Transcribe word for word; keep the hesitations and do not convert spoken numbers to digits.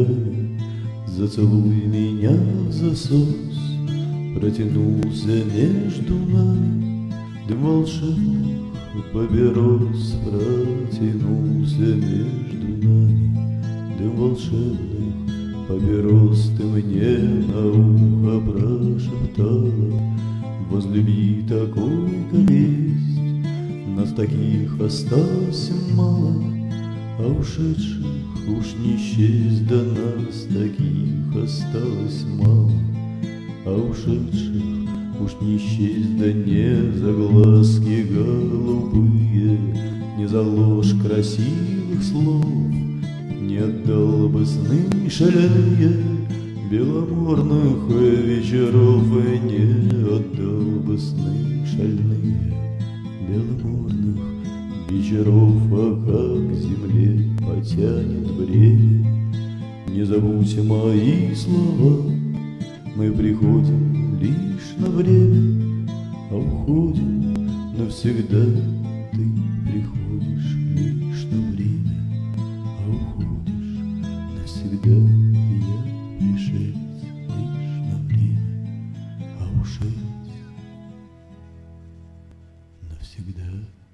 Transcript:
губами, зацелуй меня в засос. Протянулся между нами дым волшебных папирос. Протянулся между нами дым волшебных папирос. Ты мне на ухо прошептала: возлюби такой, как есть. Нас таких осталось мало, а ушедших уж не счесть. Да нас таких осталось мало, а ушедших уж не счесть. Да не за глазки голубые, не за ложь красивых слов не отдал бы сны шальные беломорных вечеров. И не отдал бы сны шальные беломорных вечеров. А как к земле потянет время, не забудь мои слова. Мы приходим лишь на время, а уходим навсегда. Ты приходишь лишь на время, а уходишь навсегда. Я пришелец лишь на время, а ушелец навсегда.